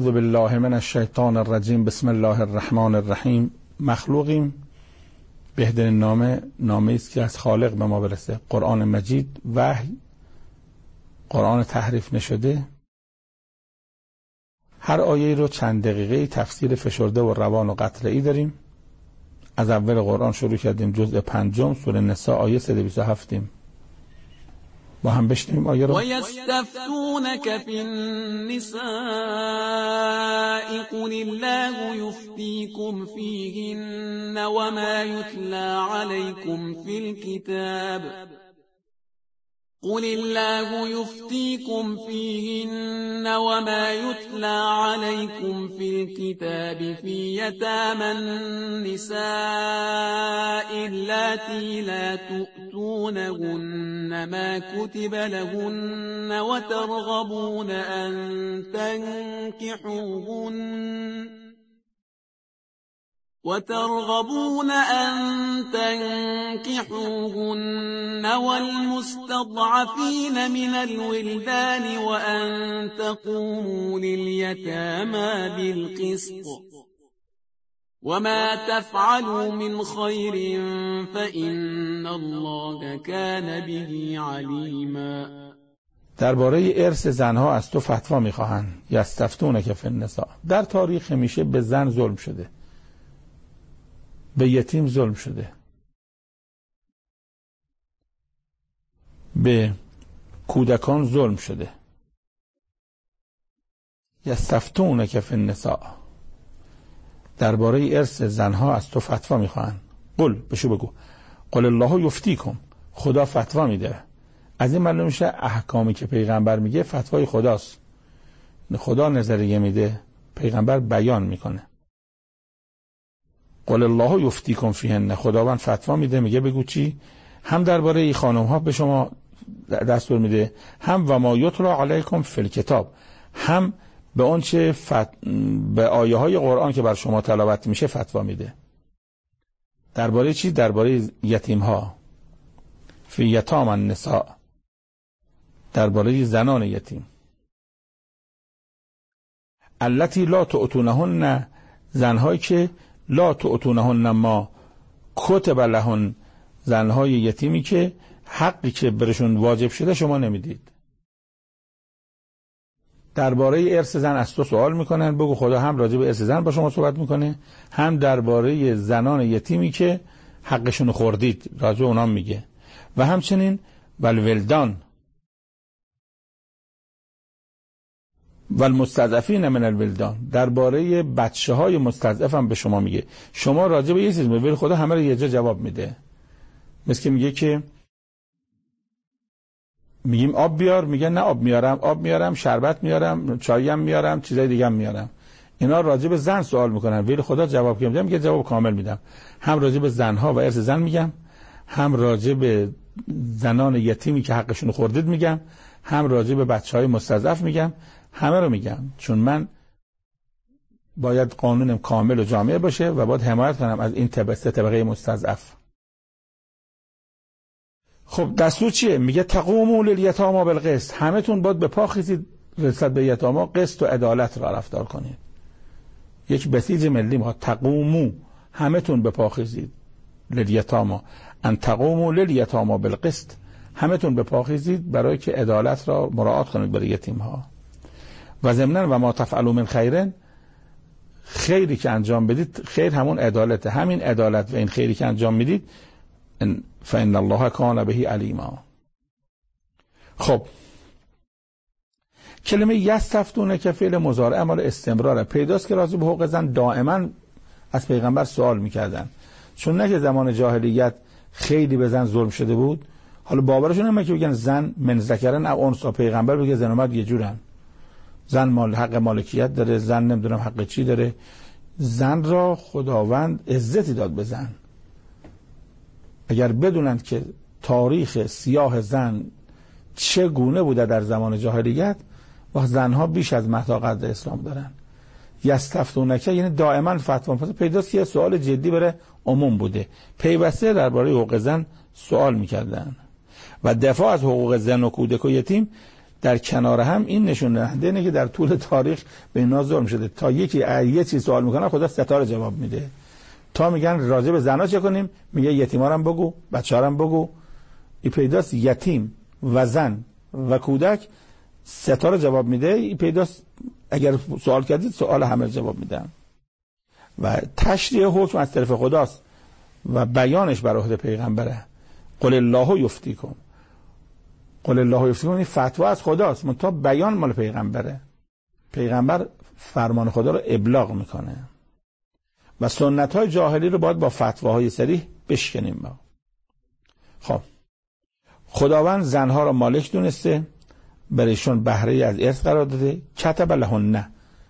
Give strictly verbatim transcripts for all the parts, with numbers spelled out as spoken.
اعوذ بالله من الشیطان الرجیم. بسم الله الرحمن الرحیم. مخلوقیم، بهترین نامه نامه است که از خالق به ما برسه. قرآن مجید، وحی، قرآن تحریف نشده. هر آیه رو چند دقیقه تفسیر فشرده و روان و قطعی داریم. از اول قرآن شروع کردیم، جزء پنجم، سوره نساء، آیه صد و بیست و هفت. با هم بشنویم آیه رو. و یستفتونک فی النساء قل الله یفتیکم فیهن و ما یتلی علیکم فی الكتاب قل الله يفتيكم فيهن وما يتلى عليكم في الكتاب في يتامى النساء اللاتي لا تؤتونهن ما كتب لهن وترغبون أن تنكحوهن وترغبون أن تنكحوهن والمستضعفين من الولدان وأن تقوموا لليتامى بالقسط وما تفعلوا من خير فإن الله كان به عليما. درباره ارث زنها از تو فتوا میخواهند. یستفتونک فی النساء. در تاریخ همیشه به زن ظلم شده، به یتیم ظلم شده، به کودکان ظلم شده. یستفتونک فی النساء. درباره ارث زنها از تو فتوا میخواهند. قل، بشو بگو، قل الله یفتیکم. خدا فتوا میده. از این معلوم میشه احکامی که پیغمبر میگه فتوای خداست. خدا نظریه میده، پیغمبر بیان میکنه. قل الله یفتیکم فیهن. خداوند فتوا میده، میگه بگو چی؟ هم درباره این خانم ها به شما دستور میده، هم و ما یتلی علیکم فی الکتاب، هم به اون چه فت... به آیه های قرآن که بر شما تلاوت میشه فتوا میده. درباره چی؟ درباره یتیم ها. فی یتام النساء. درباره زنان یتیم. التی لا تؤتونهن. زنهایی که لا تؤتونهن ما کتب لهن. زنهای یتیمی که حقی که برشون واجب شده شما نمیدید. درباره ارث زن از تو سوال میکنن، بگو خدا هم راجع به ارث زن با شما صحبت میکنه، هم درباره زنان یتیمی که حقشون خوردید راجع به اونام میگه. و همچنین والولدان والمستضعفین من الولدان. درباره بچه های مستضعف هم به شما میگه. شما راجع به یه چیز میگه، خدا همه رو یه جا جواب میده. مثل که میگه که میگیم آب بیار، میگه نه آب میارم، آب میارم، شربت میارم، چایم میارم، چیزای دیگه هم میارم. اینا راجع به زن سوال میکنن، ولی خدا جواب که میده میگه جواب کامل میدم. هم راجع به زنها و ارث زن میگم، هم راجع به زنان یتیمی که حقشون خوردید میگم، هم راجع به بچهای مستضعف میگم. همه رو میگم، چون من باید قانونم کامل و جامع باشه و باید حمایت کنم از این طبقه طبقه مستضعف. خب دستور چیه؟ میگه تقوموا للیتامی بالقسط. همه تون باید به پا خیزید نسبت به یتاما قسط و عدالت را رفتار کنید. یک بسیج ملی ما تقوموا، همه تون به پا خیزید للیتامی، ان تقوموا للیتامی بالقسط. همه تون به پا خیزید برای که عدالت را مراعات کنید برای یتیم ها. و ضمناً و ما تفعلوا من خیرن. خیری که انجام بدید، خیر همون عدالته، همین عدالت و این خیری که انجام میدید، فإن الله کان به علیما. خب کلمه یستفتونه که فعل مضارع اعمال استمراره. پیداست که راجع به حقوق زن دائما از پیغمبر سوال میکردن، چون نه که زمان جاهلیت خیلی به زن ظلم شده بود. حالا باورشون همه که بگن زن من ذکرن او انثی، پیغمبر بگه زن و مرد یه جورن، زن مال حق مالکیت داره، زن نمیدونم حق چی داره. زن را خداوند عزتی داد به زن. اگر بدونند که تاریخ سیاه زن چگونه بوده در زمان جاهلیت، و زنها بیش از مهد قدر اسلام دارن. یستفتونکه یعنی دائما فتوا. پس پیداست که سوال جدی برای عموم بوده، پیوسته درباره حقوق زن سوال میکردن. و دفاع از حقوق زن و کودک و یتیم در کنار هم این نشون دهنده اینه که در طول تاریخ به اینا ظلم شده. تا یکی یه چیز سوال میکنه خدا ستاره جواب میده. تا میگن راجع به زنا چه کنیم، میگه یتیما هم بگو، بچه‌ها هم بگو. این پیداست یتیم و زن و کودک ستاره جواب میده. این پیداست اگر سوال کردید سوال همه جواب میدم. و تشریع حکم از طرف خداست و بیانش بر عهده پیغمبره. قل الله یفتیکم، قل الله یفتیکم، این فتوا از خداست، منتها بیان مال پیغمبره. پیغمبر فرمان خدا رو ابلاغ میکنه و سنت های جاهلی رو باید با فتواهای صریح بشکنیم ما. خب خداوند زنها رو مالک دونسته، برایشون بهره از ارث قرار داده. کتب لهن،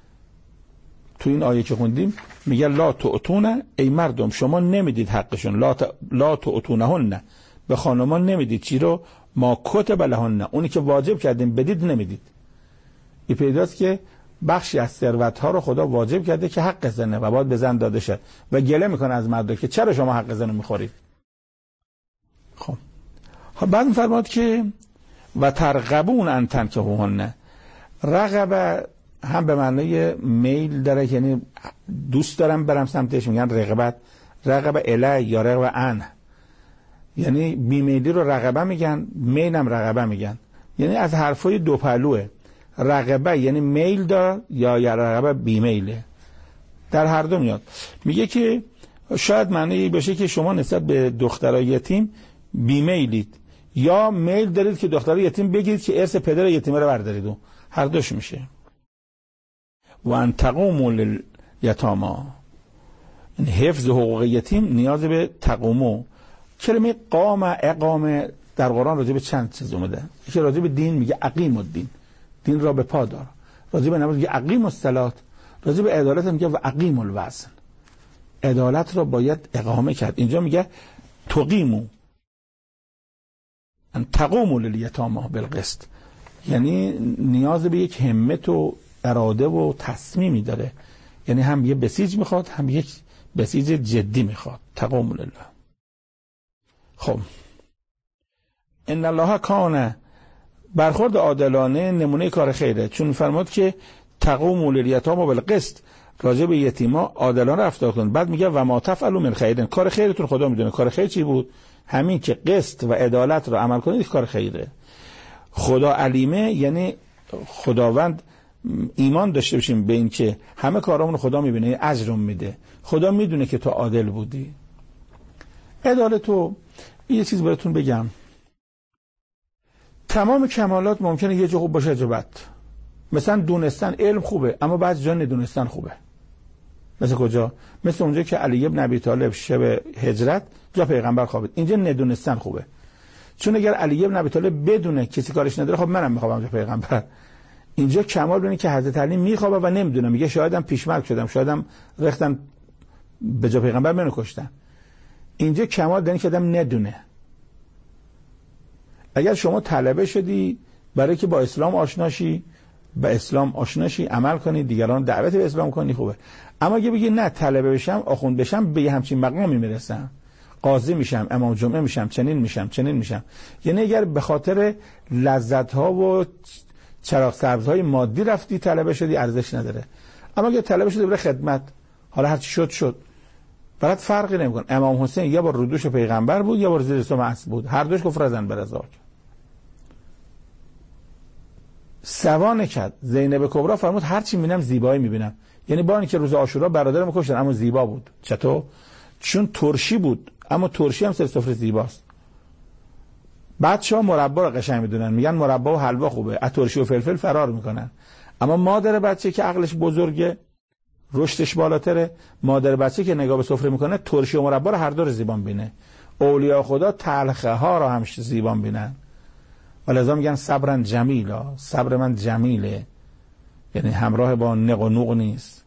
تو این آیه که خوندیم میگه لا تؤتون، ای مردم شما نمیدید حقشون، لا ت... لا تؤتونهن، به خانمان نمیدید چی رو؟ ما کتب لهن، اونی که واجب کردیم بدید نمیدید. این پیداست که بخشی از ثروت ها رو خدا واجب کرده که حق زنه و باید به زن داده شد و گله میکنه از مردم که چرا شما حق زن رو میخورید. خب بعد میفرماد که و ترغبون ان تنکحوهن، رغبه هم به معنی میل داره، یعنی دوست دارم برم سمتش، میگن رغبت، رغبه الی یا رغبه ان، یعنی بیمیلی رو رغبه میگن، میلم رغبه میگن، یعنی از حرفای دو پهلوه. رغبه یعنی میل دار یا یا رغبه بیمیله، در هر دو میاد. میگه که شاید معنی بشه که شما نسبت به دخترای یتیم بیمیلید یا میل دارید که دخترای یتیم بگیرید که ارث پدر یتیمه رو بردارید، و هر دوش میشه. و ان تقوموا للیتاما، این حفظ حقوق یتیم نیاز به تقومو. کلمه قام اقامه در قرآن راجع به چند چیز اومده. یکی راجع به دین میگه اقیم الدین، دین را به پا دار. راجع به نماز میگه اقیم الصلات. راجع به عدالت میگه و اقیم الوزن، عدالت را باید اقامه کرد. اینجا میگه تقیمو ان تقوموا للیتاما بالقسط، یعنی نیاز به یک همت و اراده و تصمیمی داره، یعنی هم یه بسیج میخواد هم یک بسیج جدی میخواد. تقوموا لله. خب ان الله کان، برخورد عادلانه نمونه کار خیره، چون فرمود که تقوموا للیتاما بالقسط، راجع به یتیما عادلانه رفتار کن. بعد میگه و ما تفعلوا من خیر، کار خیرتون خدا میدونه. کار خیر چی بود؟ همین که قسط و عدالت رو عمل کنید کار خیره. خدا علیمه، یعنی خداوند ایمان داشته باشیم به این که همه کارامون خدا میبینه، اجرم میده. خدا میدونه که تو عادل بودی. عدالت رو یه چیز براتون بگم، تمام کمالات ممکنه یه جا خوب باشه جا بد. مثلا دونستن علم خوبه اما بعضی جا ندونستن خوبه. مثل کجا؟ مثل اونجا که علی ابن ابی طالب شب هجرت جا پیغمبر خوابید، اینجا ندونستن خوبه. چون اگر علی ابن ابی طالب بدونه کسی کارش نداره، خب منم میخوابم جا پیغمبر. اینجا کمال ببینید که حضرت علی میخوابه و نمیدونه، میگه شایدم پیشمرگ شدم، شایدم رختن به جا پیغمبر منو کشتن. اینجا کمال داره که آدم ندونه. اگر شما طلبه شدی برای که با اسلام آشناشی، به اسلام آشناشی، عمل کنی، دیگران دعوت به اسلام کنی، خوبه. اما اگه بگی نه طلبه بشم، آخوند بشم، به همچین مقامی میرسم، قاضی میشم، امام جمعه میشم، چنین میشم، چنین میشم، یعنی اگر به خاطر لذت ها و چراغ سبز های مادی رفتی طلبه شدی، ارزش نداره. اما اگه طلبه شدی برای خدمت، حالا هر چی شد شد، برات فرقی نمیکنه. امام حسین یه بار رو دوش پیغمبر بود، یه بار زیر سم اسب بود، هر دوش کفر زن برزاک. سوا نکرد. زینب کبرا فرمود هر چی میبینم زیبایی میبینم، یعنی با اینکه روز عاشورا برادرم کشتن اما زیبا بود. چطور؟ چون ترشی بود، اما ترشی هم سر سفره زیباست. بچه‌ها مربا رو قشنگ میدونن، میگن مربا و حلوا خوبه، از ترشی و فلفل فرار میکنن. اما مادر بچه که عقلش بزرگه، رشدش بالاتره، مادر بچه که نگاه به سفره میکنه، ترشی و مربا رو هر دو رو زیبا بینه. اولیاء خدا تلخه ها رو هم زیبا بینن. ولذا میگن صبرن جمیلا، صبر من جمیله، یعنی همراه با نق و نوق نیست.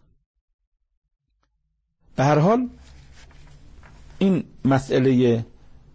به هر حال این مسئله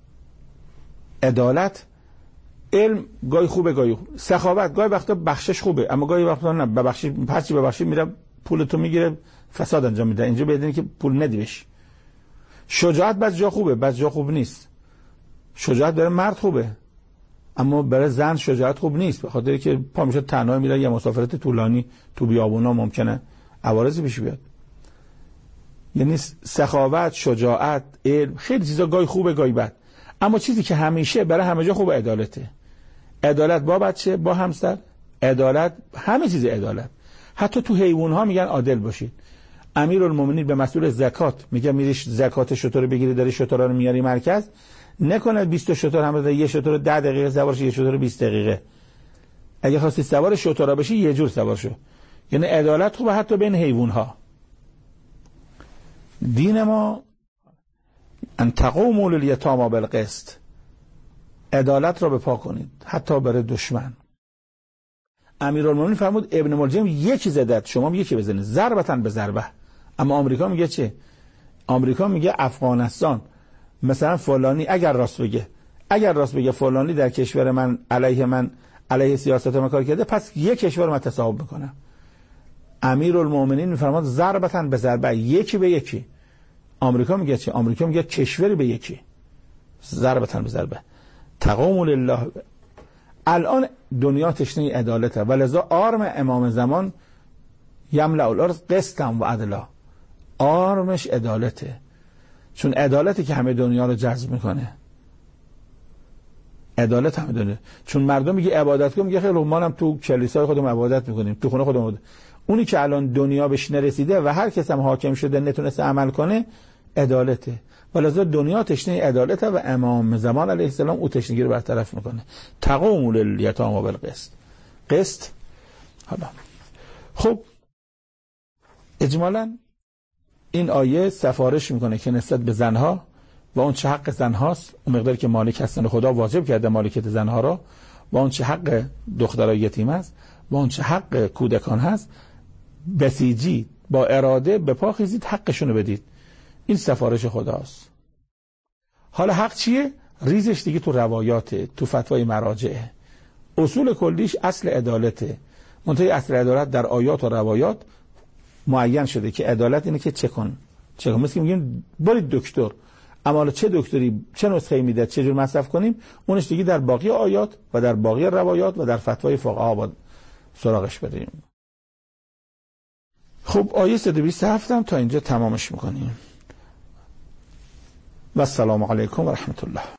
عدالت، علم گاهی خوبه گاهی خوبه، سخاوت گاهی وقتا بخشش خوبه، اما گاهی وقتا نه، ببخشید هرچی ببخشید میره پولتو میگیره فساد انجام میده. اینجا بدونی که پول ندی بهش. شجاعت بعضی جا خوبه بعضی جا خوب نیست. شجاعت داره مرد خوبه، اما برای زن شجاعت خوب نیست، به خاطر که پا میشه تنها میره یه مسافرت طولانی تو بیابونا ممکنه عوارضی پیش بیاد. یعنی سخاوت، شجاعت، علم، خیلی چیزا گاهی خوبه گاهی بد، اما چیزی که همیشه برای همه جا خوبه عدالته. عدالت با بچه، با همسر، عدالت همه چیز عدالت. حتی تو حیوان ها میگن عادل باشید. امیرالمومنین به مسئول زکات میگه میری زکات شتر بگیری، داری شترا رو میاری مرکز، نکنه بیست شتر هم بده، یه شتر ده دقیقه سوارش، یه شتر بیست دقیقه. اگه خواستی سوار شترا بشی یه جور سوار شو. یعنی عدالت خوبه حتی بین حیوان ها. دین ما ان تقوموا للیتامی بالقسط، عدالت را به پا کنید حتی برای دشمن. امیرالمومنین فرمود ابن ملجم یکی زدت، شما یکی بزنید، ضربتن به ضربه. اما آمریکا میگه چه؟ آمریکا میگه افغانستان مثلا فلانی اگر راست بگه اگر راست بگه فلانی در کشور من علیه من علیه سیاست من کار کرده، پس یک کشور من تصاحب میکنم. امیرالمومنین میفرماد ضربتن به ضربه، یکی به یکی. آمریکا میگه چه؟ آمریکا میگه کشوری به یکی، ضربتن به ضربه. تقوم لله. الان دنیا تشنه عدالته، ولذا آرم امام زمان یملأ الارض قسطا و عدلا، آرمش عدالته، چون عدالتی که همه دنیا رو جذب میکنه. عدالت همه دنیا، چون مردم میگه عبادت کن، میگه خیلی مانم تو کلیسای خودمون عبادت میکنیم، تو خونه خودمون. اونی که الان دنیا بهش نرسیده و هر کس هم حاکم شده نتونسته عمل کنه، عدالته. ولذا دنیا تشنه عدالته و امام زمان علیه السلام او تشنگی رو برطرف میکنه. تقوم للیتامی بالقسط. قسط. حالا خب اجمالاً این آیه سفارش میکنه که نسبت به زنها و اون چه حق زنهاست، اون مقداری که مالک هستن خدا واجب کرده مالکیت زنها را، و اون چه حق دخترای یتیم است و اون چه حق کودکان هست، بسیجید با اراده به پا خیزید حقشونو بدید. این سفارش خداست. حالا حق چیه؟ ریزش دیگه تو روایاته، تو فتوای مراجعه. اصول کلیش اصل عدالته. منتهی اصل عدالت در آیات و روایات معین شده که عدالت اینه که چه کن چه کن. مثل میگیم برید دکتر، اما حالا چه دکتری چه نسخه‌ای میده، چه جور مصرف کنیم، اونش دیگه در باقی آیات و در باقی روایات و در فتوای فقها با سراغش بریم. خب آیه صد و بیست و هفت هم تا اینجا تمامش میکنیم. و السلام علیکم و رحمت الله.